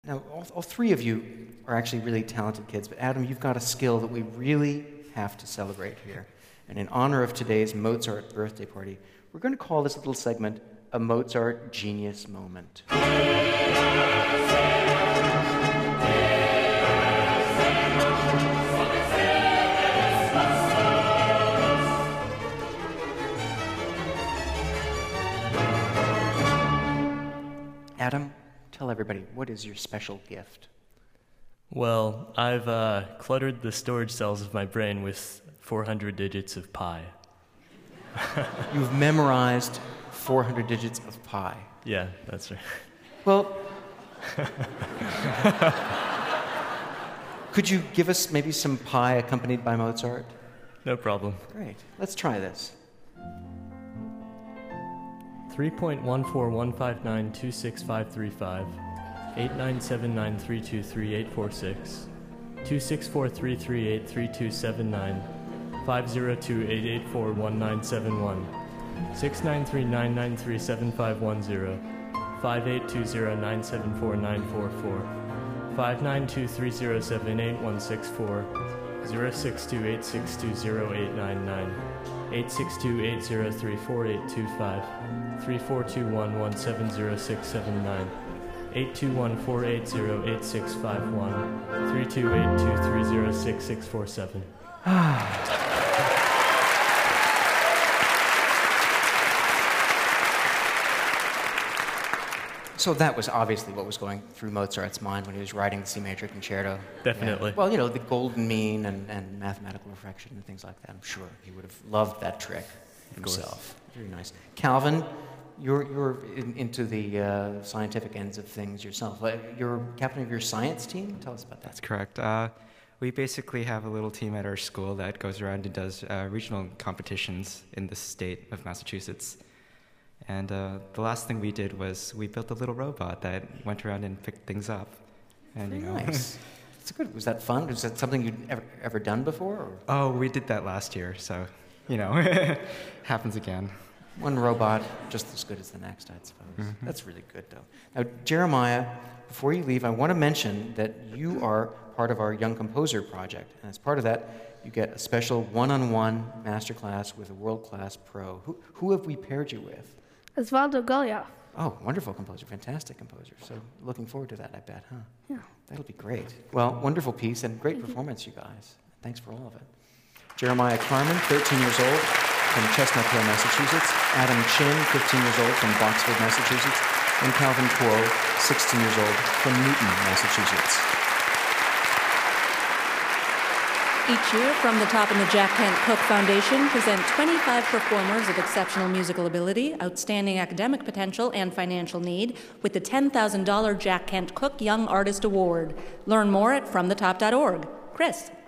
Now, all three of you are actually really talented kids, but Adam, you've got a skill that we really have to celebrate here. And in honor of today's Mozart birthday party, we're going to call this little segment a Mozart Genius Moment. Adam, tell everybody, what is your special gift? Well, I've cluttered the storage cells of my brain with 400 digits of pi. You've memorized 400 digits of pi. Yeah, that's right. Well, could you give us maybe some pi accompanied by Mozart? No problem. Great. Let's try this. 3.14159265535, 8979323846, 26433833279, 502884191, 69399375110, 582097494, 59230781640, 06286208899, 86280348825, 3421170679, 821480865 3282306647. So that was obviously what was going through Mozart's mind when he was writing the C major concerto. Definitely. Yeah. Well, you know, the golden mean and mathematical refraction and things like that. I'm sure he would have loved that trick himself. Very nice. Calvin, you're into the scientific ends of things yourself. You're captain of your science team? Tell us about that. That's correct. We basically have a little team at our school that goes around and does regional competitions in the state of Massachusetts. And the last thing we did was we built a little robot that went around and picked things up. And nice. That's good. Was that fun? Was that something you'd ever done before? Or? Oh, we did that last year, so happens again. One robot just as good as the next, I suppose. Mm-hmm. That's really good, though. Now, Jeremiah, before you leave, I want to mention that you are part of our Young Composer Project, and as part of that, you get a special one-on-one masterclass with a world-class pro. Who have we paired you with? Osvaldo Goya. Oh, wonderful composer, fantastic composer. So looking forward to that, I bet, huh? Yeah. That'll be great. Well, wonderful piece and great performance, you guys. Thanks for all of it. Jeremiah Carmen, 13 years old, from Chestnut Hill, Massachusetts. Adam Chin, 15 years old, from Boxford, Massachusetts. And Calvin Kuo, 16 years old, from Newton, Massachusetts. Each year, From the Top and the Jack Kent Cooke Foundation present 25 performers of exceptional musical ability, outstanding academic potential, and financial need with the $10,000 Jack Kent Cooke Young Artist Award. Learn more at fromthetop.org. Chris.